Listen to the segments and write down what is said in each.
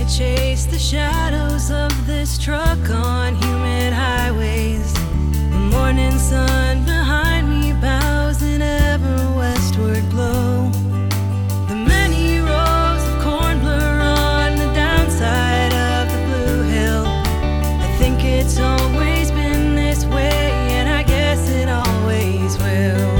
chase the shadows of this truck on humid highways. The morning sun behind me bows in ever westward glow. The many rows of corn blur on the downside of the blue hill. I think it's always been this way, and I guess it always will.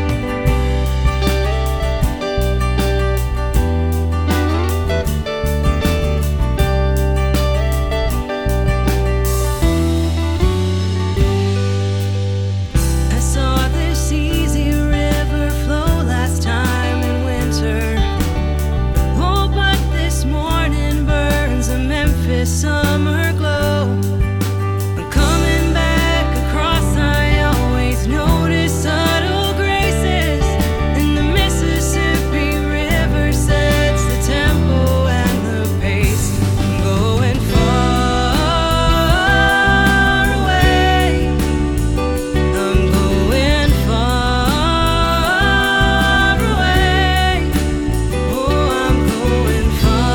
Summer glow. I'm coming back across, I always notice subtle graces. And the Mississippi River sets the tempo and the pace. I'm going far away. I'm going far away. Oh, I'm going far.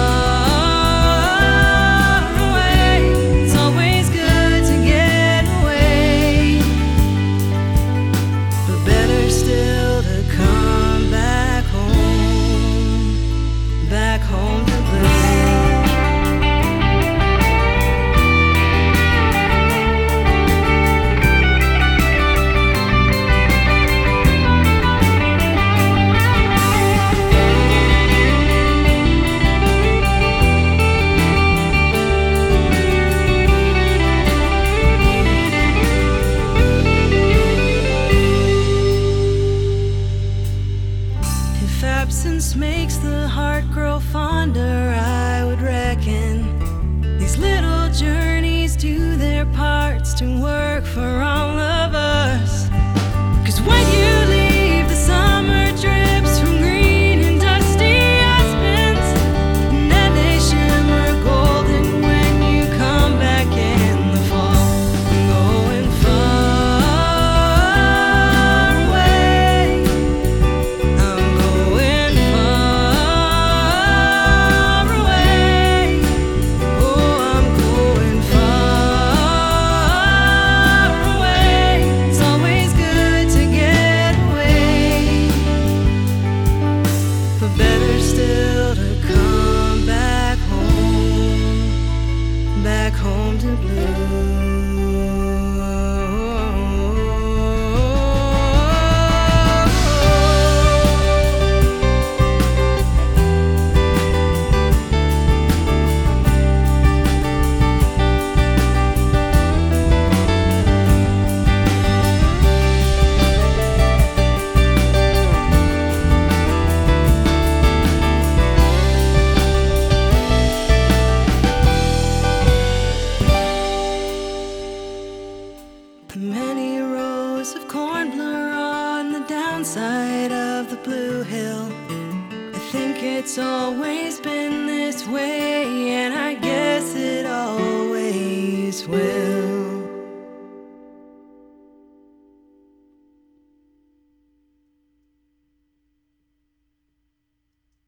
Absence makes the heart grow fonder, I would reckon. These little journeys do their parts to work for all of us. 'Cause when you leave, the summer drips from green and dusty aspens, and then they shimmer golden when you come back in the fall. I'm going far away. I'm going far away. Oh, I'm going far away. It's always good to get away, but better still to come back home to blue. Many rows of corn blur on the downside of the blue hill. I think it's always been this way, and I guess it always will.